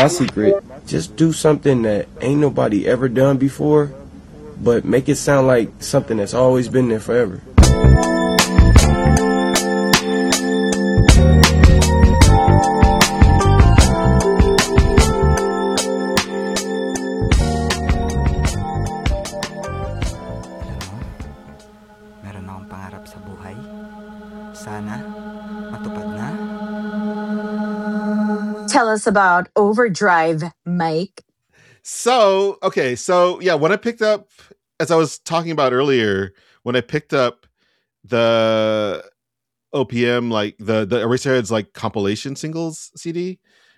my secret. Just do something that ain't nobody ever done before, but make it sound like something that's always been there forever. Meron akong pangarap sa buhay. Sana matupad na. Tell us about Overdrive, Mike. So yeah, when I picked up, as I was talking about earlier, when I picked up the OPM, like the Eraserheads like compilation singles CD,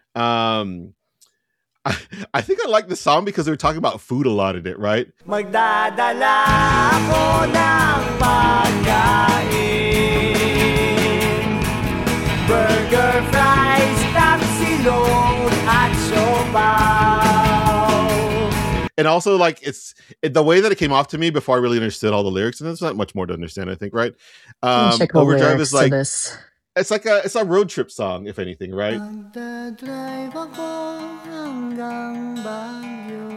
I think I like the song because they were talking about food a lot in it, right? Magdadala ako ng pagkain, burger, fries, tapsilog at siopaw. And also, like, the way that it came off to me before I really understood all the lyrics, and there's not much more to understand, I think, right? Overdrive is like this. it's a road trip song, if anything, right? Magdadrive ako hanggang Baguio.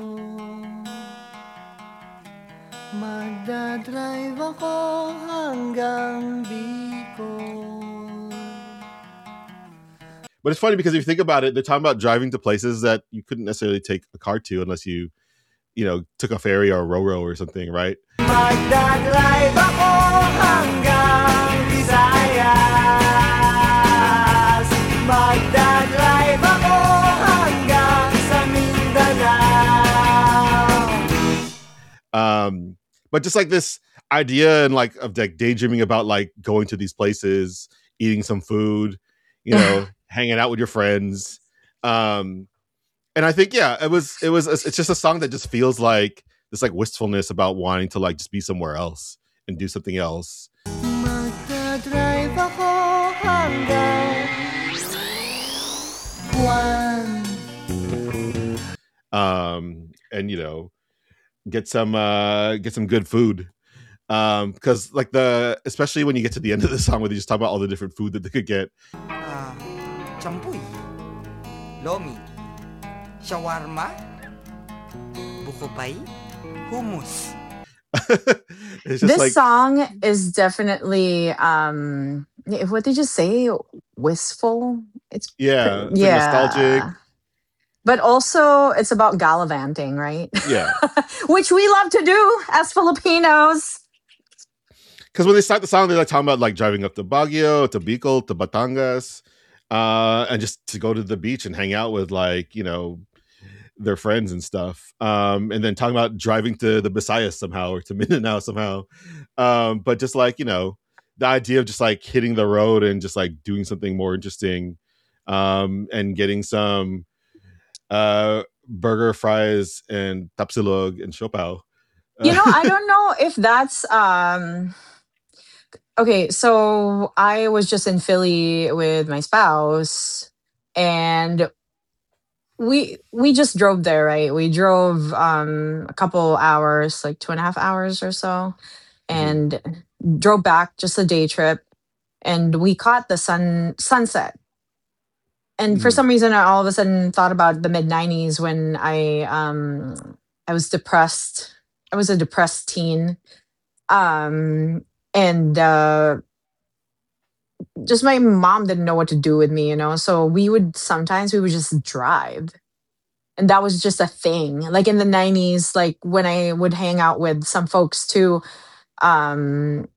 Magdadrive ako hanggang Bicol. But it's funny because if you think about it, they're talking about driving to places that you couldn't necessarily take a car to unless you took a ferry or a Ro-Ro or something, right? Magdadrive ako hanggang Visayas. Magdadrive ako hanggang sa Mindanao. But just like this idea and like of like daydreaming about like going to these places, eating some food, hanging out with your friends. And I think, yeah, it's just a song that just feels like this like wistfulness about wanting to like just be somewhere else and do something else. Magdadrive ako hanggang Guam. And get some good food. Because like especially when you get to the end of the song where they just talk about all the different food that they could get. Champuy, lomi, shawarma, bukopay, hummus. This song is definitely what did you say? Wistful? It's nostalgic. But also it's about gallivanting, right? Yeah. Which we love to do as Filipinos. Because when they start the song, they're like talking about like driving up to Baguio, to Bicol, to Batangas, and just to go to the beach and hang out with like, their friends and stuff. And then talking about driving to the Visayas somehow or to Mindanao somehow. But just like, the idea of just like hitting the road and just like doing something more interesting, and getting some burger, fries, and tapsilog and siopaw. I don't know if that's okay, so I was just in Philly with my spouse, and we just drove there, right? We drove a couple hours, like 2.5 hours or so, and drove back, just a day trip, and we caught the sunset. And for some reason, I all of a sudden thought about the mid-90s when I was depressed. I was a depressed teen. And just my mom didn't know what to do with me, so we would just drive. And that was just a thing. Like in the 90s, like when I would hang out with some folks too, drive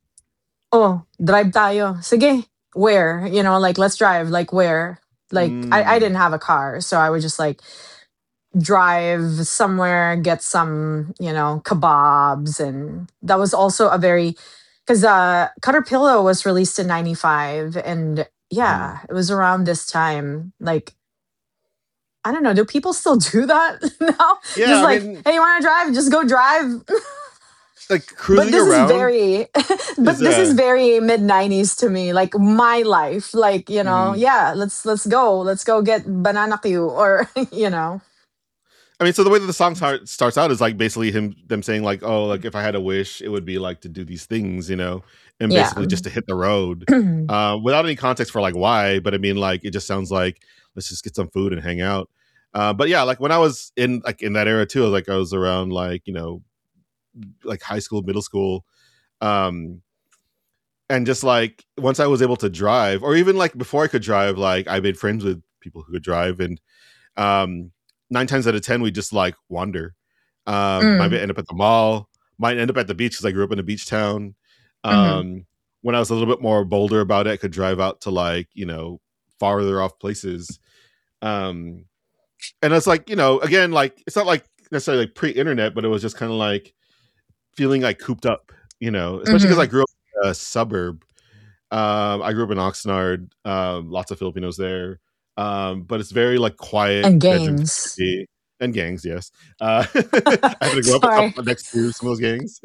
tayo. Sige, where? Like let's drive, like where? Like I didn't have a car, so I would just like drive somewhere, get some, kebabs. And that was also because Caterpillar was released in 95, and it was around this time. Like, I don't know, do people still do that now? Yeah, just like, hey, you want to drive? Just go drive. Like cruising around. This is very mid-90s to me. Like my life, like, let's go get banana Q or, I mean, so the way that the song starts out is like basically them saying like, oh, like if I had a wish, it would be like to do these things, and basically just to hit the road without any context for like why. But I mean, like it just sounds like let's just get some food and hang out. But yeah, like when I was in that era too, like I was around like, like high school, middle school. Um, and just like once I was able to drive, or even like before I could drive, like I made friends with people who could drive, and um, 9 times out of 10 we just like wander. Might Mm. end up at the mall, might end up at the beach because I grew up in a beach town. Mm-hmm. When I was a little bit more bolder about it, I could drive out to like farther off places. And it's like again, like it's not like necessarily like pre-internet, but it was just kind of like feeling like cooped up, especially because Mm-hmm. I grew up in a suburb. I grew up in Oxnard. Lots of Filipinos there, but it's very like quiet And bedroom gangs. community and gangs. Yes, I happen to grow up Sorry. next to some of those gangs.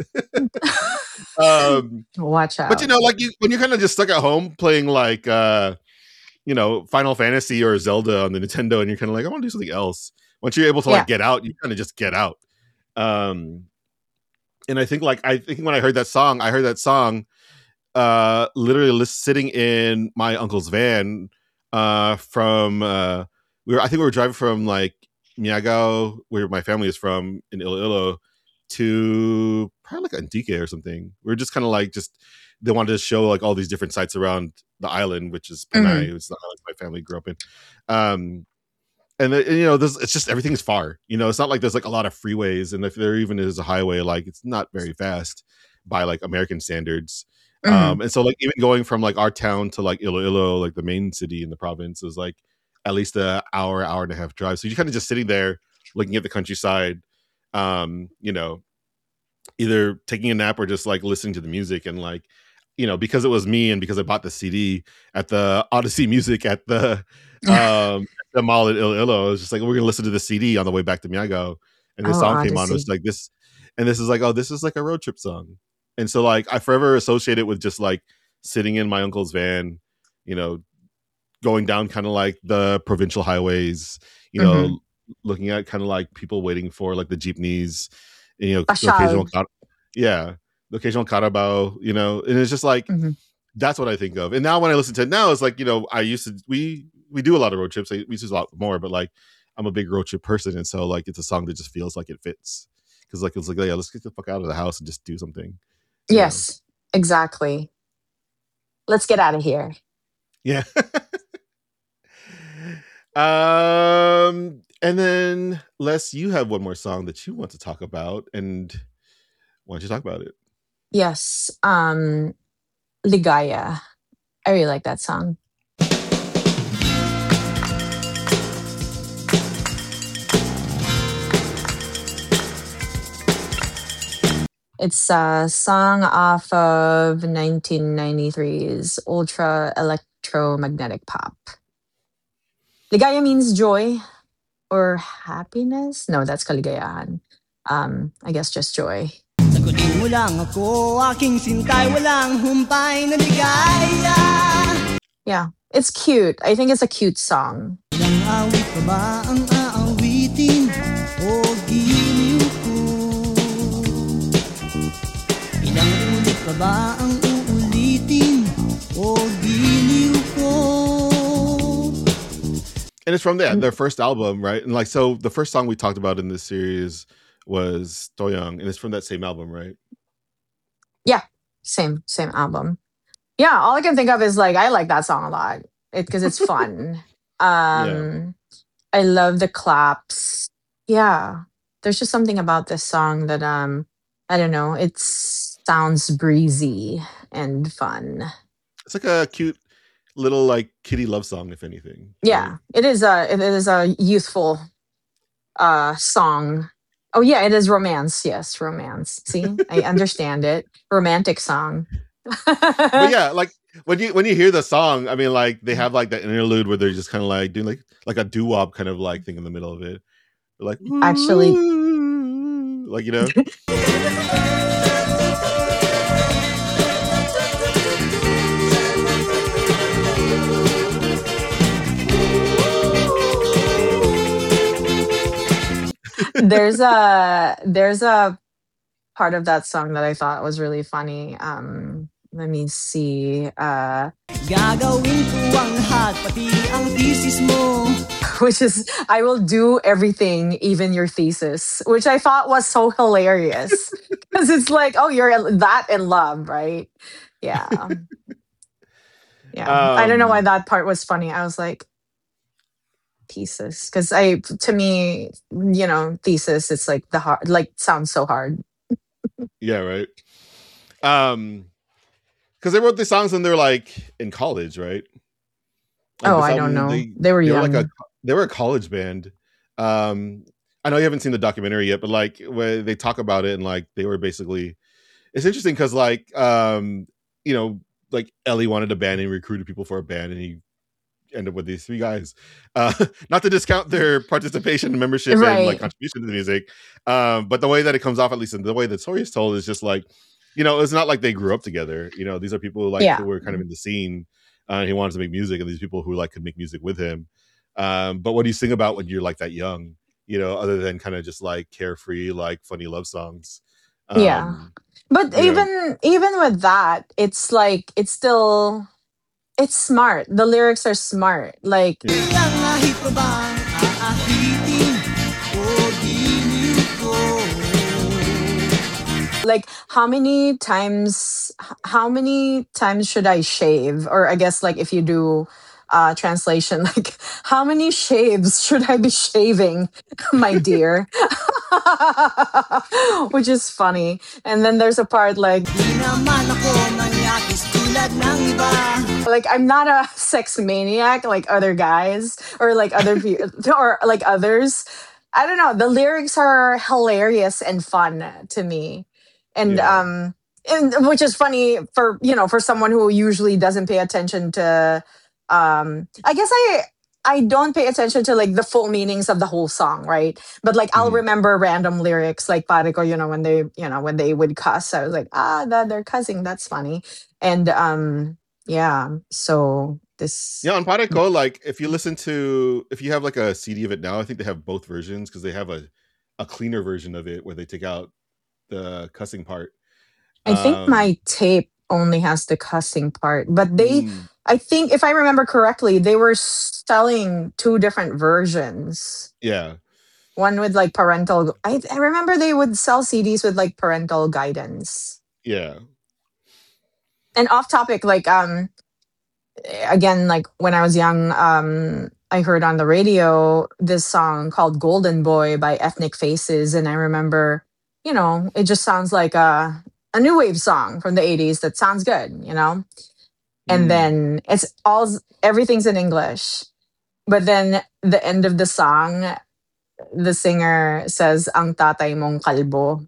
um, Watch but out. like when you're kind of just stuck at home playing like Final Fantasy or Zelda on the Nintendo, and you're kind of like, I want to do something else. Once you're able to like Yeah. get out, you kind of just get out. And I think when I heard that song, literally sitting in my uncle's van from I think we were driving from like Miagao, where my family is from, in Iloilo, to probably like Antique or something. We were just kind of like they wanted to show like all these different sites around the island, which is Panay, Mm-hmm. which is the island my family grew up in. And it's just everything is far. It's not like there's like a lot of freeways, and if there even is a highway, like it's not very fast by like American standards. Mm-hmm. And so like even going from like our town to like Iloilo, like the main city in the province, is like at least an hour and a half drive. So you're kind of just sitting there looking at the countryside, either taking a nap or just like listening to the music. And like, because it was me and because I bought the CD at the Odyssey Music at the mall at Iloilo, I was just like, we're gonna listen to the CD on the way back to Miagao. And this Oh, song came on. It Odyssey. was like this, and this is like, oh, this is like a road trip song. And so like I forever associate it with just like sitting in my uncle's van, going down kind of like the provincial highways, Mm-hmm. looking at kind of like people waiting for like the jeepneys, the Pasyal. occasional the occasional carabao, and it's just like Mm-hmm. that's what I think of. And now when I listen to it now, it's like, I used to we do a lot of road trips. We do a lot more, but like I'm a big road trip person, and so like it's a song that just feels like it fits. Because like it's like, yeah, let's get the fuck out of the house and just do something. Yes, exactly. Let's get out of here. Yeah. And then Les, you have one more song that you want to talk about, and why don't you talk about it? Yes. Ligaya. I really like that song. It's a song off of 1993's Ultra Electromagnetic Pop. Ligaya means joy or happiness. No, that's kaligayahan. I guess just joy. Sagutin mo lang ako, aking sintay, walang humpay na ligaya. Yeah, it's cute. I think it's a cute song. Ilang awit pa ba ang aawitin o giliw ko? Ilang ulit pa ba ang uulitin o giliw ko? And it's from their first album, right? And like, so the first song we talked about in this series was Toyoung, and it's from that same album, right? Yeah, same album. Yeah, all I can think of is like I like that song a lot. Because it's fun. Yeah. I love the claps. Yeah. There's just something about this song that I don't know, it sounds breezy and fun. It's like a cute little like kitty love song, if anything. Yeah. Right? It is a youthful song. Oh yeah, it is romance. Yes, romance. See? I understand it. Romantic song. But yeah, like when you hear the song, I mean, like they have like that interlude where they're just kind of like doing like a doo-wop kind of like thing in the middle of it. They're like, Actually, like, you know. there's a part of that song that I thought was really funny. let me see. Gagawin ko ang lahat, pati ang thesis mo. Which is, I will do everything, even your thesis, which I thought was so hilarious. Because it's like, oh, you're that in love, right? Yeah. Yeah. I don't know why Um, that part was funny. I was like, thesis. Because to me, thesis, it's like the hard, like, sounds so hard. yeah, right. Because they wrote these songs when they're like in college, right? Like Oh, this I don't album, know. They were they were like young. they were a college band. I know you haven't seen the documentary yet, but like when they talk about it and like they were basically, it's interesting because like you know, like Ellie wanted a band and recruited people for a band and he ended up with these three guys. Not to discount their participation and membership and like Right. contribution to the music. But the way that it comes off, at least in the way the story is told, is just like, you know, it's not like they grew up together. You know, these are people like who Yeah. were kind of in the scene and he wanted to make music, and these people who like could make music with him. But what do you sing about when you're like that young, you know, other than kind of just like carefree, like funny love songs? Yeah. Um, But you know, even with that, it's like it's smart. The lyrics are smart. Like yeah. Ilang ahit pa bang aahitin o giliw ko? like how many times should I shave? Or I guess like if you do translation, like how many shaves should I be shaving, my dear? Which is funny. And then there's a part like Di naman ako manyakis tulad ng iba. I'm not a sex maniac like other guys or like other people or like others. I don't know. The lyrics are hilarious and fun to me. And Yeah. which is funny for for someone who usually doesn't pay attention to I guess I don't pay attention to like the full meanings of the whole song, right? But like I'll Mhm. remember random lyrics like pare ko, when they would cuss, I was like, that they're cussing, that's funny. And yeah, so this Yeah, on Pataco, like if you have like a CD of it now, I think they have both versions because they have a cleaner version of it where they take out the cussing part. I think Um, my tape only has the cussing part, but mm, I think if I remember correctly, they were selling two different versions. yeah, One with like parental, I remember they would sell CDs with like parental guidance. yeah. And off topic, like again, like when I was young, I heard on the radio this song called Golden Boy by Ethnic Faces. And I remember, it just sounds like a new wave song from the 80s that sounds good. And Mm. then everything's in English. But then the end of the song, the singer says, "Ang tatay mong kalbo,"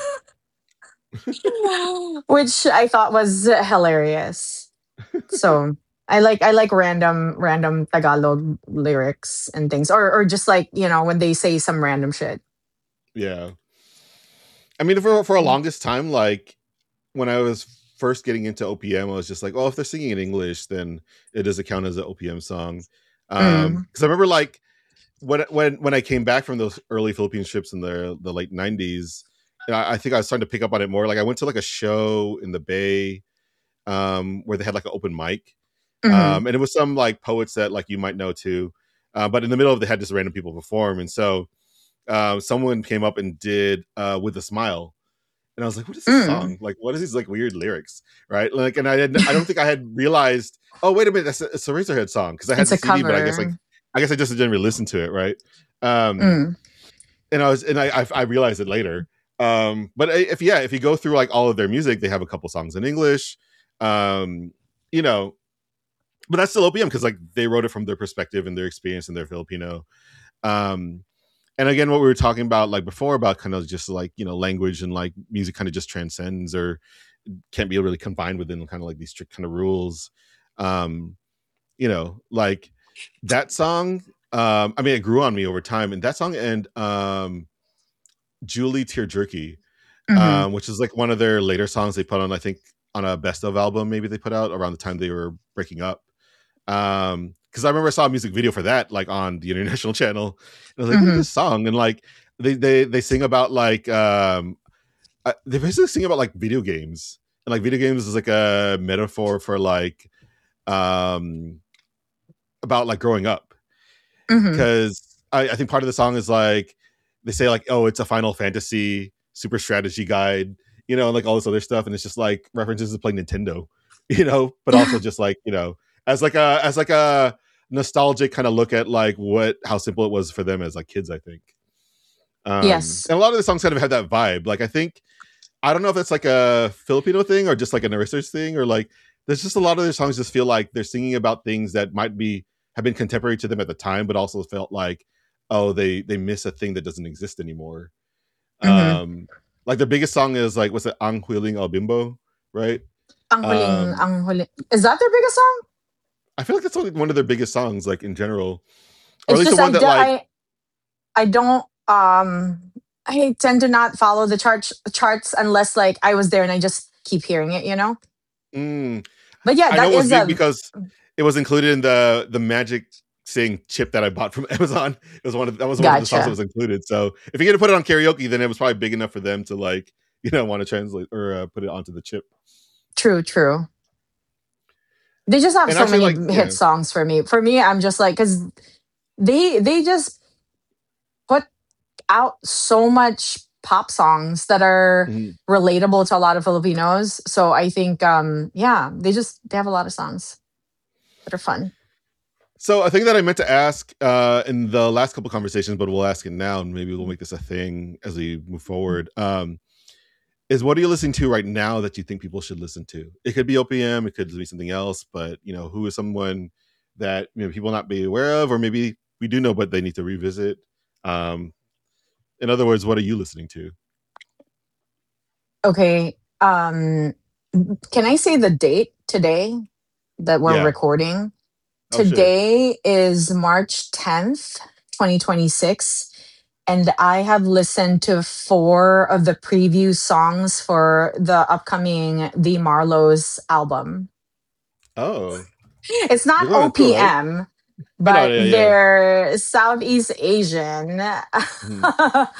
which I thought was hilarious. So I like random Tagalog lyrics and things, or just like when they say some random shit. Yeah. I mean, for a longest time, like when I was first getting into OPM, I was just like, oh, if they're singing in English, then it doesn't count as an OPM song. Mm. Because I remember like when I came back from those early Philippine trips in the late '90s, I think I was starting to pick up on it more. Like I went to like a show in the Bay, where they had like an open mic, Hmm. and it was some like poets that like you might know too. But in the middle of it, they had just random people perform, and so someone came up and did "With a Smile," and I was like, "What is this Mm. song? Like, what is these like weird lyrics?" Right? Like, and I don't think I had realized. Oh, wait a minute, it's a Razorhead song because I had It's the a CD, but cover. I guess I just didn't really listen to it, right? Um, Mm. and I realized it later. But if you go through like all of their music, they have a couple songs in English. Um, you know, but that's still OPM because like they wrote it from their perspective and their experience and their Filipino. Um, and again, what we were talking about like before about kind of just like language and like music kind of just transcends or can't be really confined within kind of like these strict kind of rules. Um, like that song. I mean, it grew on me over time, and that song and Julie Tear Jerky, Hmm. which is like one of their later songs they put on, I think, on a best of album, maybe they put out around the time they were breaking up. Because I remember I saw a music video for that, like on the international channel, and I was like, "What is Hmm. this song?" And like they sing about like they basically sing about like video games, and like video games is like a metaphor for like about like growing up, Mm-hmm. because I think part of the song is like they say like, oh, it's a Final Fantasy super strategy guide, and like all this other stuff, and it's just like references to playing Nintendo, but also just like as like a nostalgic kind of look at like how simple it was for them as like kids, I think. Yes. And a lot of the songs kind of have that vibe. Like I don't know if it's like a Filipino thing or just like an research thing, or like there's just a lot of their songs just feel like they're singing about things that might have been contemporary to them at the time, but also felt like, oh, they miss a thing that doesn't exist anymore. Mm-hmm. Like their biggest song is like, what's it, Ang Huling Al Bimbo, right? Um, Ang huling. Is that their biggest song? I feel like that's only one of their biggest songs, like in general, or at It's least the just one that like. I don't I tend to not follow the charts unless like I was there and I just keep hearing it, Mm, But yeah, I know that it was is big a because it was included in the Magic Sing chip that I bought from Amazon. It was one of the songs that gotcha. was included. So if you're gonna put it on karaoke, then it was probably big enough for them to like want to translate or put it onto the chip. True, true. They just have And so actually, many like hit songs for me. For me, I'm just like cuz they just put out so much pop songs that are mhm. relatable to a lot of Filipinos. So I think yeah, they have a lot of songs that are fun. So a thing that I meant to ask in the last couple conversations, but we'll ask it now, and maybe we'll make this a thing as we move forward. Is what are you listening to right now that you think people should listen to? It could be OPM, it could be something else, but who is someone that people not be aware of, or maybe we do know, but they need to revisit. Um, in other words, what are you listening to? Okay. Can I say the date today that we're Yeah. recording? Oh, sure. Today is March 10th, 2026. And I have listened to 4 of the preview songs for the upcoming The Marlows album. Oh, It's not they're going on tour, right? OPM, I know. but Yeah, yeah. they're Southeast Asian. Mhm.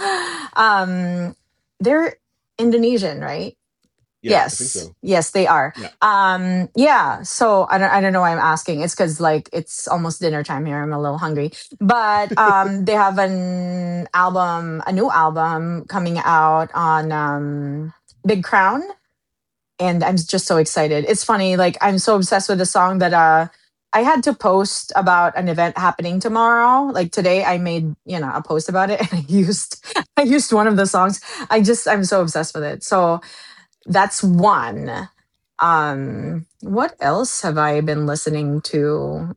They're Indonesian, right? Yeah, I think so. Yes, they are. Yeah. Yeah. So I don't know why I'm asking. It's because like it's almost dinner time here. I'm a little hungry. But they have a new album coming out on Big Crown, and I'm just so excited. It's funny, like I'm so obsessed with the song that I had to post about an event happening tomorrow. Like today, I made a post about it, and I used one of the songs. I'm so obsessed with it. So that's one. What else have I been listening to?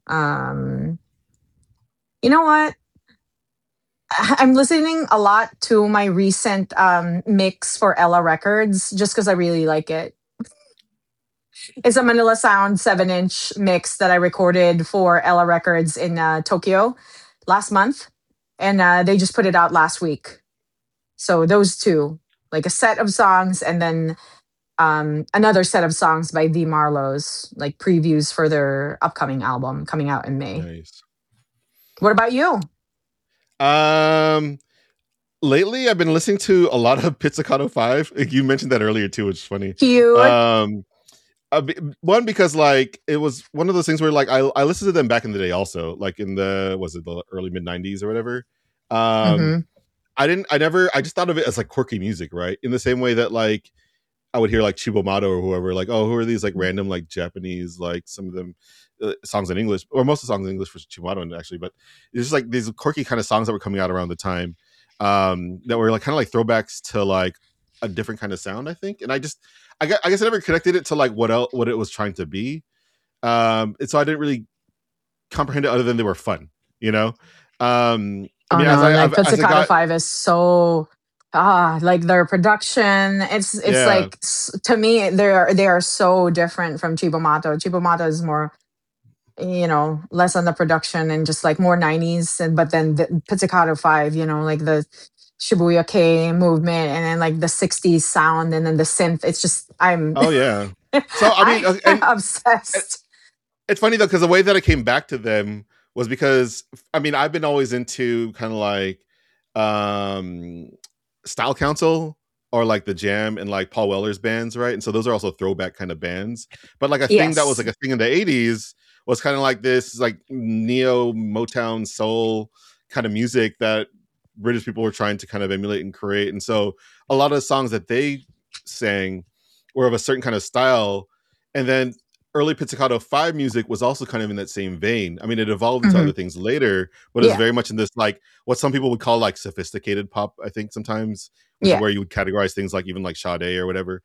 You know what? I'm listening a lot to my recent mix for Ella Records just because I really like it. It's a Manila Sound 7-inch mix that I recorded for Ella Records in Tokyo last month. And they just put it out last week. So those two, like a set of songs and then another set of songs by The Marlows, like previews for their upcoming album coming out in May. Nice. What about you? Lately I've been listening to a lot of Pizzicato 5. You mentioned that earlier too, which is funny. Cute. One, because like it was one of those things where like I listened to them back in the day also, like in the early mid 90s or whatever. Mm-hmm. I just thought of it as like quirky music, right? In the same way that like I would hear like Chibomato or whoever, like, oh, who are these like random like Japanese, like some of them songs in English, or most of the songs in English for Chibomato actually, but it's just like these quirky kind of songs that were coming out around the time that were like kind of like throwbacks to like a different kind of sound, I think. And I guess I never connected it to like what it was trying to be. And so I didn't really comprehend it other than they were fun, Oh I mean, no, like as I Pizzicato got, 5 is so like their production. It's yeah, like to me they are so different from Chibomato. Chibomato is more less on the production and just like more 90s and but then the Pizzicato 5, like the Shibuya K movement and then like the 60s sound and then the synth. It's just oh yeah. So I mean, I'm and obsessed. it's funny though, because the way that I came back to them was because I mean I've been always into kind of like Style Council or like the Jam and like Paul Weller's bands, right? And so those are also throwback kind of bands. But like a thing that was Yes. like a thing in the 80s was kind of like this like neo Motown soul kind of music that British people were trying to kind of emulate and create. And so a lot of the songs that they sang were of a certain kind of style. And then early Pizzicato 5 music was also kind of in that same vein. I mean, it evolved into Mhm. other things later, but it's Yeah. very much in this like what some people would call like sophisticated pop, I think sometimes, which Yeah. is where you would categorize things like even like Sade or whatever.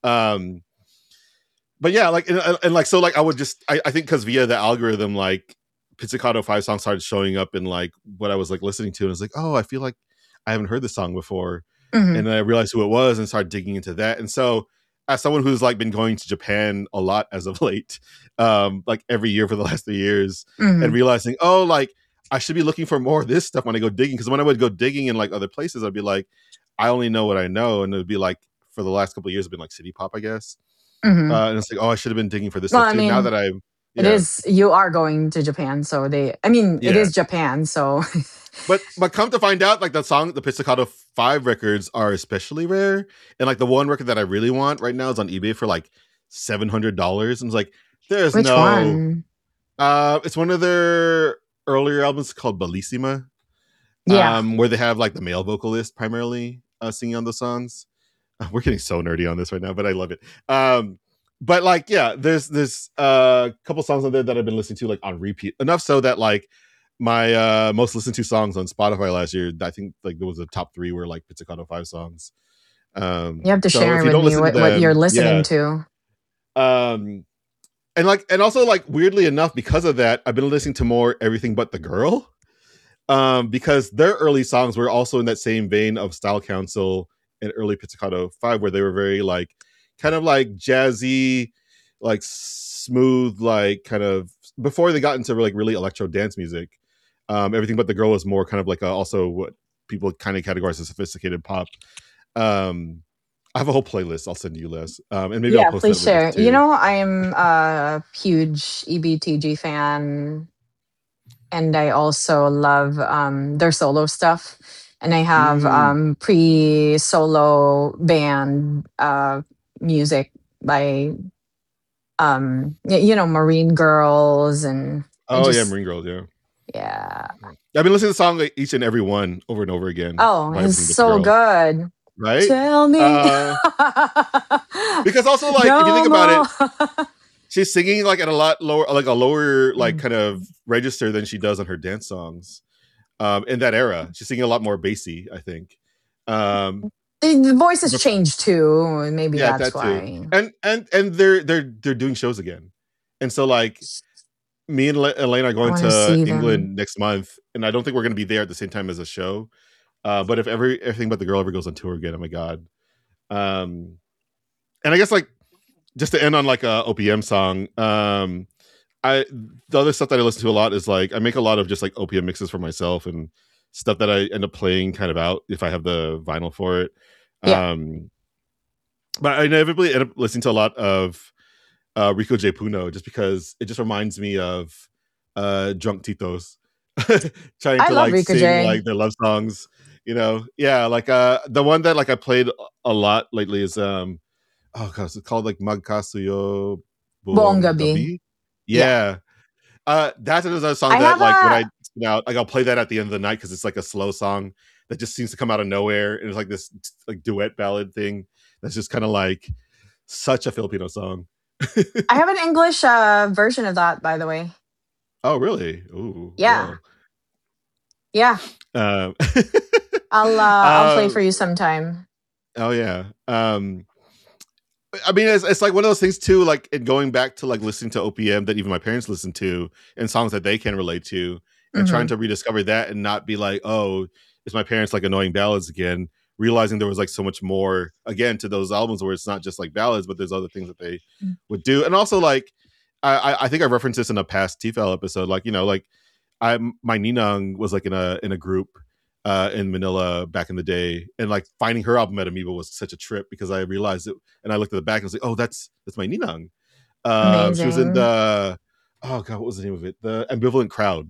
But yeah, like and like so like I would just I think because via the algorithm, like Pizzicato 5 songs started showing up in like what I was like listening to, and it's like, oh, I feel like I haven't heard this song before. Mhm. And then I realized who it was and started digging into that. And so as someone who's like been going to Japan a lot as of late, like every year for the last 3 years, and Mhm. realizing, oh, like I should be looking for more of this stuff when I go digging. Because when I would go digging in like other places, I'd be like, I only know what I know. And it would be like for the last couple of years, it's been like city pop, I guess. Mhm. And it's like, oh, I should have been digging for this Well, stuff I too. Now mean, that I, it yeah, is you are going to Japan, so it yeah. is Japan, so But come to find out, like the Pizzicato 5 records are especially rare. And like the one record that I really want right now is on eBay for like $700. And it's like, there's which no one? it's one of their earlier albums called Bellissima. Yeah. Where they have like the male vocalist primarily singing on the songs. We're getting so nerdy on this right now, but I love it. But like, yeah, there's a couple songs on there that I've been listening to like on repeat, enough so that like my most listened to songs on Spotify last year, I think like there was a top 3 were like Pizzicato 5 songs. You have to So share if you with don't me listen to what you're them, listening yeah. to. And also like weirdly enough, because of that, I've been listening to more Everything But the Girl. Because their early songs were also in that same vein of Style Council and early Pizzicato 5, where they were very like kind of like jazzy, like smooth, like kind of before they got into like really electro dance music. Everything But the Girl was more kind of like also what people kind of categorize as sophisticated pop. I have a whole playlist I'll send you, Les. And maybe I'll Yeah, post please that with this share. too. I'm a huge EBTG fan, and I also love their solo stuff. And I have pre-solo band music by Marine Girls, and I Oh yeah, just Marine Girls, yeah. yeah. I've been listening to the song like each and every one over and over again Oh, by it's Everything But the so Girl. good. Right? Tell me. Because also like if you No think about it, more. she's singing like at a lot lower, like a lower like kind of register than she does on her dance songs. In that era, she's singing a lot more bassy, I think. The voice has But changed too, and maybe yeah, that's that too. why. And they're doing shows again, and so like me and Elaine are I going want to to see them. England next month, and I don't think we're going to be there at the same time as a show. But if everything but the girl ever goes on tour again, oh my god. And I guess like just to end on like a OPM song, the other stuff that I listen to a lot is like I make a lot of just like OPM mixes for myself and stuff that I end up playing kind of out if I have the vinyl for it. Yeah. But I inevitably end up listening to a lot of Rico J. Puno just because it just reminds me of drunk Titos trying I to love like Rico sing J. like their love songs. You know, yeah, like the one that like I played a lot lately is oh gosh, it's called like Magkasuyo Buong Buong Gabi. Gabi. Yeah. Yeah. That's another song I that have like when I a sit out, like I'll play that at the end of the night because it's like a slow song that just seems to come out of nowhere. And it's like this like duet ballad thing that's just kind of like such a Filipino song. I have an English version of that, by the way. Oh, really? Ooh, Yeah. well. Yeah. Um, I'll play for you sometime. Oh yeah. I mean, it's like one of those things too. Like, in going back to like listening to OPM that even my parents listen to and songs that they can relate to, and trying to rediscover that and not be like, oh, it's my parents like annoying ballads again. Realizing there was like so much more again to those albums where it's not just like ballads, but there's other things that they would do. And also like, I think I referenced this in a past TFL episode. Like, you know, like my Ninang was like in a group in Manila back in the day, and like finding her album at Amoeba was such a trip because I realized it, and I looked at the back and was like, oh, that's my Ninang. She was in Amazing. the oh god, what was the name of it? The Ambivalent Crowd.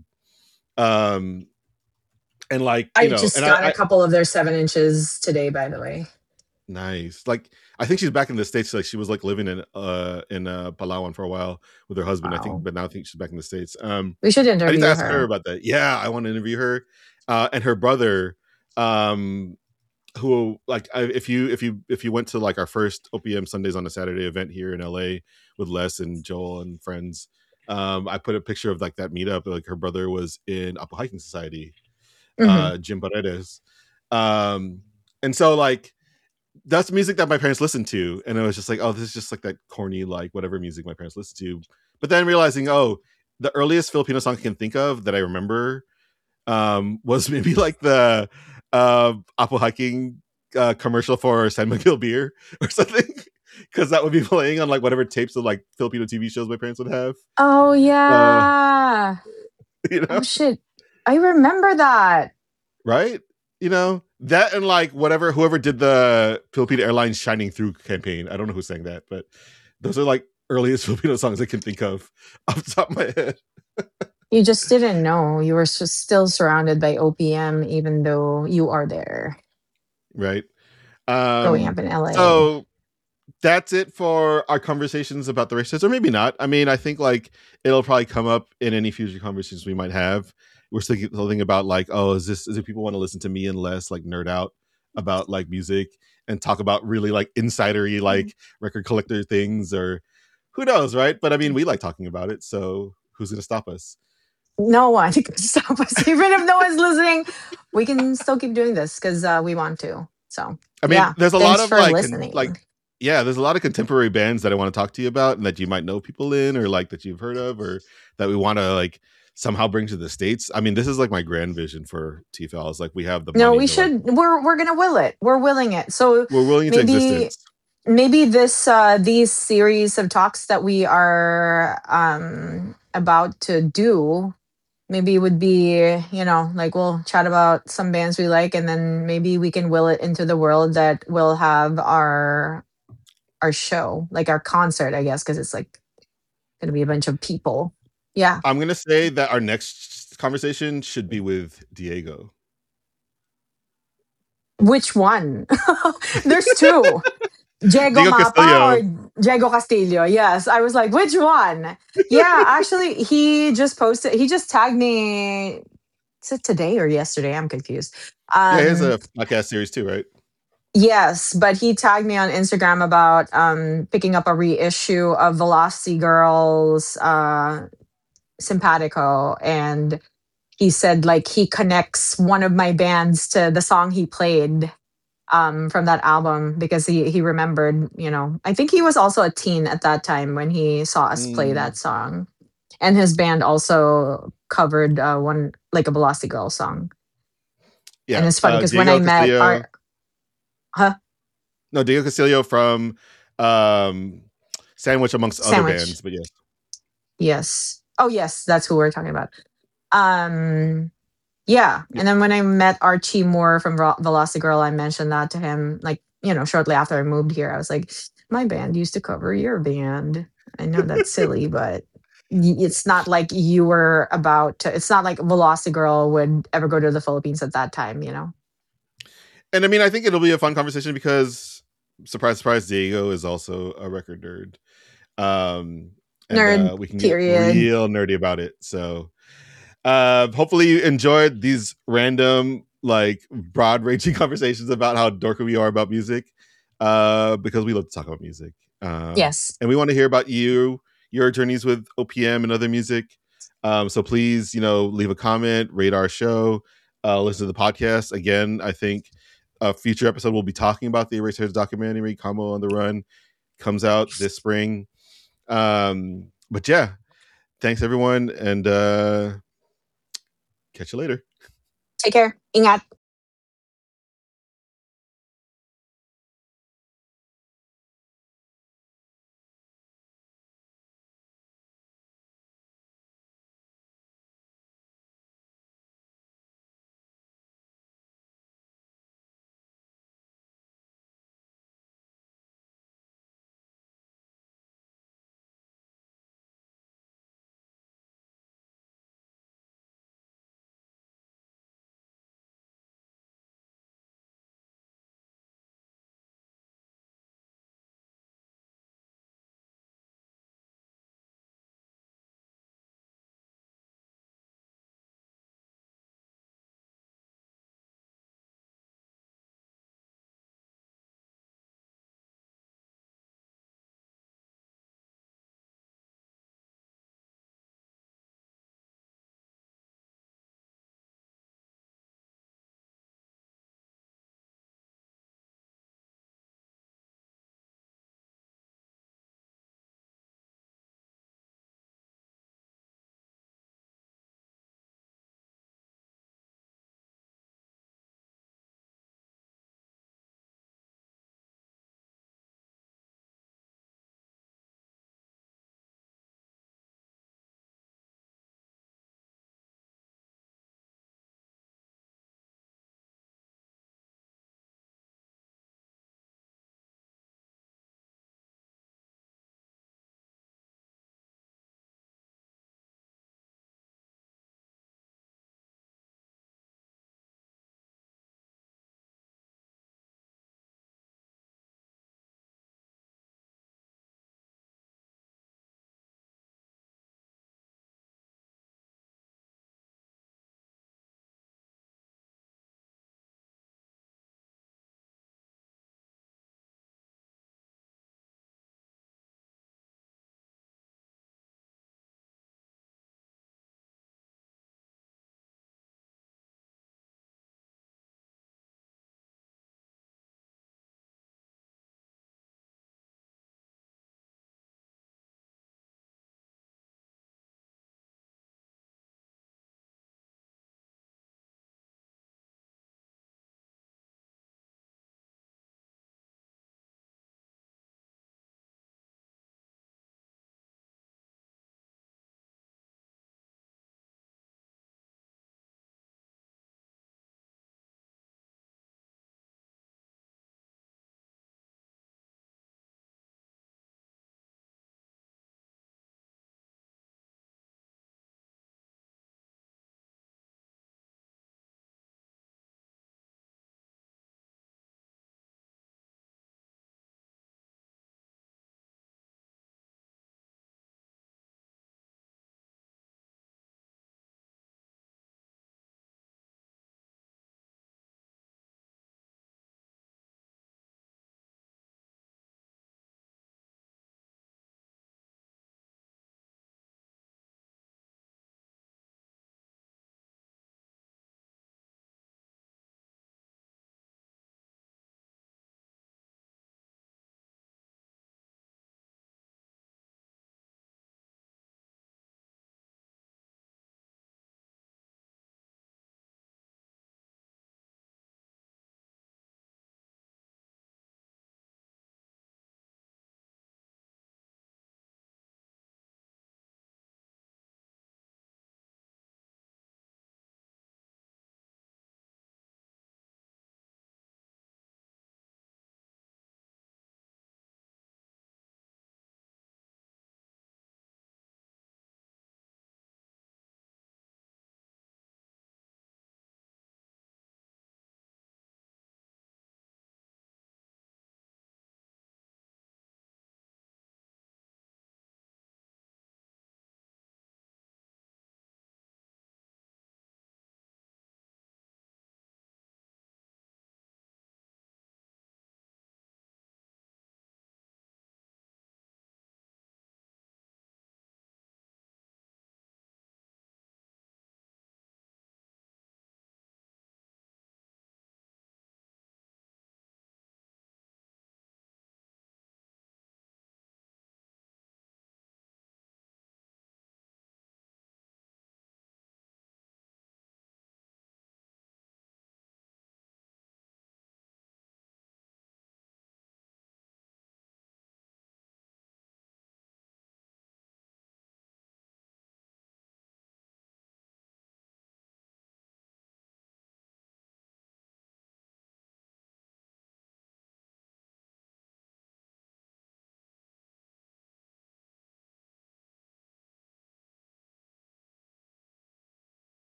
And like I you know, just and got a I couple of their 7 inches today, by the way. Nice. Like, I think she's back in the States. Like, she was like living in Palawan for a while with her husband, I think, Wow. but now I think she's back in the States. We should I need to interview ask her her. about that. Yeah, I want to interview her. And her brother, um, who like if you went to like our first OPM Sundays on a Saturday event here in LA with Les and Joel and friends, I put a picture of like that meetup. Like her brother was in Apo Hiking Society, Hmm. Jim Paredes. And so like that's music that my parents listened to, and it was just like, oh, this is just like that corny, like whatever music my parents listened to. But then realizing, oh, the earliest Filipino song I can think of that I remember was maybe like the Apple hiking commercial for San Miguel beer or something, because that would be playing on like whatever tapes of like Filipino TV shows my parents would have. Oh Uh, yeah. you Oh know, shit. I remember that. right? You know that, and like whoever did the Filipino Airlines Shining Through campaign. I don't know who sang that, but those are like earliest Filipino songs I can think of off the top of my head. You just didn't know. You were still surrounded by OPM even though you are there Right. growing up in LA. So that's it for our conversations about the races, or maybe not. I mean, I think like it'll probably come up in any future conversations we might have. We're still thinking about like, oh, is it people want to listen to me and less like nerd out about like music and talk about really like insidery like record collector things, or who knows, right? But I mean, we like talking about it, so who's gonna stop us? No one can stop us. Even if no one's listening, we can still keep doing this because we want to. So, I mean, yeah. there's a lot Thanks of for like listening. yeah, there's a lot of contemporary bands that I want to talk to you about and that you might know people in, or like that you've heard of, or that we want to like somehow bring to the States. I mean, this is like my grand vision for TFL. Is like we have the No, money we to like should. We're gonna will it. We're willing it. So we're willing into maybe existence. this these series of talks that we are about to do maybe would be, like we'll chat about some bands we like, and then maybe we can will it into the world that we'll have our show, like our concert, I guess, because it's like gonna be a bunch of people. Yeah. I'm gonna say that our next conversation should be with Diego. Which one? There's two. Diego Diego Mapa or Castillo. Diego Castillo. Yes. I was like, which one? Yeah, actually, he just posted, he just tagged me. Is it today or yesterday? I'm confused. Yeah, he has Um, a podcast series too, right? yes, but he tagged me on Instagram about picking up a reissue of Velocity Girls Simpatico. And he said like he connects one of my bands to the song he played from that album because he remembered, I think he was also a teen at that time when he saw us play that Mm, song. And his band also covered one, like a Velocity Girl song. And yeah, it's funny because when I Diego met Castillo. our, huh? No, Diego Castillo from um, Sandwich, amongst other Sandwich. bands, but yes. Yes. Oh, yes, that's who we're talking about. Um, yeah. Yeah. And then when I met Archie Moore from Velocity Girl, I mentioned that to him, like, shortly after I moved here. I was like, my band used to cover your band. I know that's silly, but it's not like you were about to, it's not like Velocity Girl would ever go to the Philippines at that time. And I mean, I think it'll be a fun conversation because, surprise, surprise, Diego is also a record nerd. And Nerd, we can get period. real nerdy about it. So hopefully you enjoyed these random, like broad ranging conversations about how dorky we are about music. Because we love to talk about music. Yes. And we want to hear about your journeys with OPM and other music. So please, leave a comment, rate our show, listen to the podcast. Again, I think a future episode we'll be talking about the Erasers documentary, Kamo on the Run, comes out this spring. But yeah, thanks everyone, and catch you later. Take care. Ingat.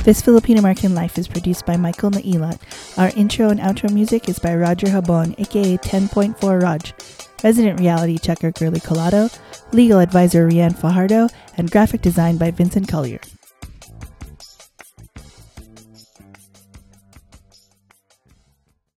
This Filipino American Life is produced by Michael Nailat. Our intro and outro music is by Roger Habon, aka 10.4 Raj. Resident reality checker Girly Colado, legal advisor Rianne Fajardo, and graphic design by Vincent Collier.